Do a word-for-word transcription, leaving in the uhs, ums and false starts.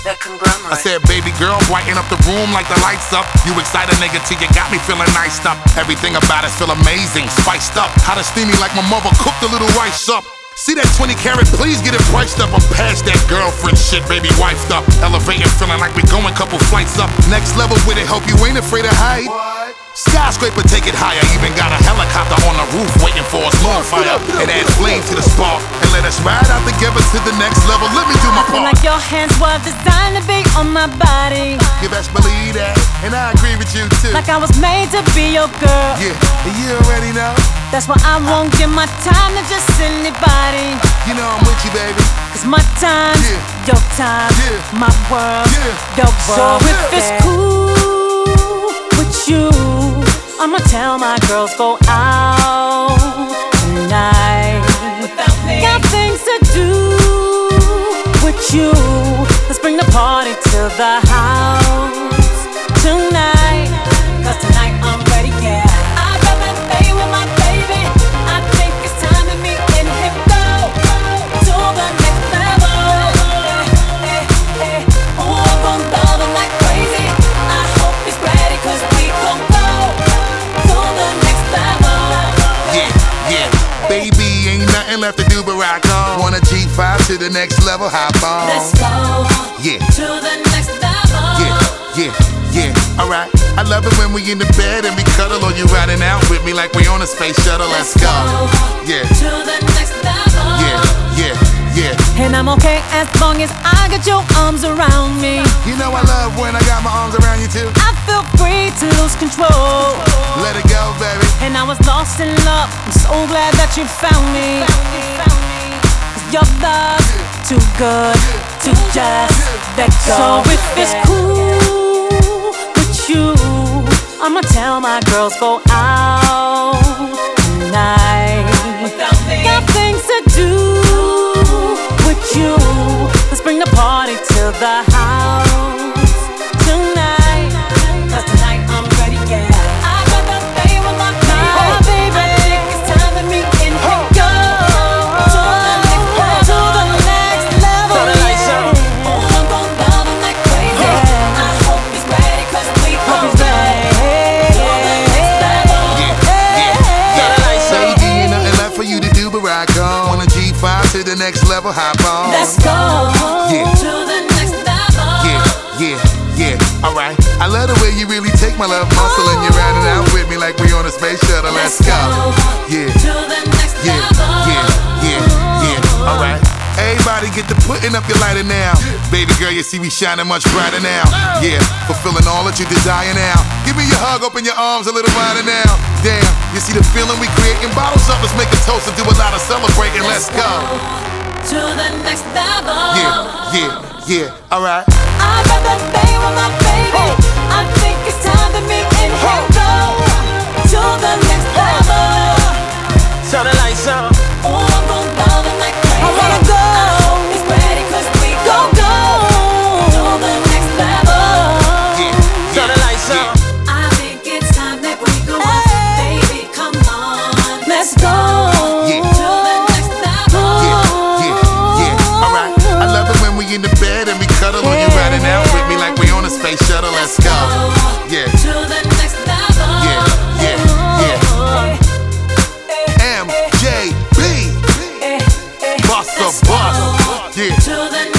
The conglomerate. I said, baby girl, brighten up the room like the lights up. You excited, nigga, till you got me feeling nice up. Everything about it feel amazing, spiced up. Hot and steamy like my mother cooked a little rice up. See that twenty carat, please get it priced up. I'm past that girlfriend shit, baby, wifed up. Elevating, feeling like we going couple flights up. Next level with it, hope you ain't afraid of height. What? Skyscraper, take it higher. Even got a helicopter on the roof waiting for us, long fire. And add flame to the spark and let us ride out together to the next level. Let me do my I feel part. like your hands were designed to be on my body. You best believe that, and I agree with you too. Like I was made to be your girl. Yeah, and you already know. That's why I won't give my time to just anybody. You know I'm with you, baby. Cause my time, Yeah. your time, Yeah. my world, Yeah. your world. So if Yeah. it's cool with you, I'ma tell my girls go out tonight. Without me. Got things to do with you. Let's bring the party to the house tonight. Cause tonight I'm ready, yeah. I'd rather stay with my baby. I think it's time to meet and hit go to the next level. Eh, eh, eh. Ooh, I'm gon' love him like crazy. I hope he's ready cause we gon' go to the next level. Yeah, yeah, baby, ain't nothing left to do but rock on. Want a G five to the next level, hop on. Let's go Yeah, to the next level. yeah, yeah, yeah, alright. I love it when we in the bed and we cuddle, or you riding out with me like we on a space shuttle. Let's go. Yeah, To the next level. yeah, yeah, yeah. And I'm okay as long as I got your arms around me. You know I love when I got my arms around you too. I feel free to lose control. Let it go, baby. And I was lost in love. I'm so glad that you found me. Cause your love's too good to just let go. So if it's cool with you, I'ma tell my girls go out tonight. Got things to do with you. Let's bring the party to the house tonight. Cause tonight I'm ready, yeah. I'd rather stay with my baby. I think it's time to meet and hit go to the next level. To the next level, yeah. Oh, I'm gon' love him like crazy. I hope he's ready cause we gon' go to the next level. Yeah, yeah, yeah. Baby, ain't nothing left for you to do but rock on. Want a G five to the next level, hop on. Let's go Yeah. to the next level. Yeah, yeah, yeah, alright. I love the way you really take my love muscle and you're riding out with me like we on a space shuttle. Let's go. Yeah, To the next yeah, level. yeah, yeah, yeah, alright. Everybody get to putting up your lighter now. Baby girl, you see we shining much brighter now. Yeah, fulfilling all that you desire now. Give me your hug, open your arms a little wider now. Damn, you see the feeling we creating? Bottles up, let's make a toast and do a lot of celebrating. Let's go. To the next level. Yeah, yeah, yeah, alright. I'd rather stay with my baby. I think it's time to meet and hit go to the next level. Turn the lights on. Oh, I'm gon' love him like crazy. I wanna go. I hope he's ready cause we gon' go to the next level. Yeah, Turn the lights on. I think it's time that we go on. Baby, come on. Let's go Yeah. to the next level. yeah, yeah, yeah, alright. I love it when we in the bed and we cuddle, or you riding out with me like we on a space shuttle. Let's go. Yeah, To the next level. yeah, yeah, yeah. M J B, bust the bus. Yeah. To the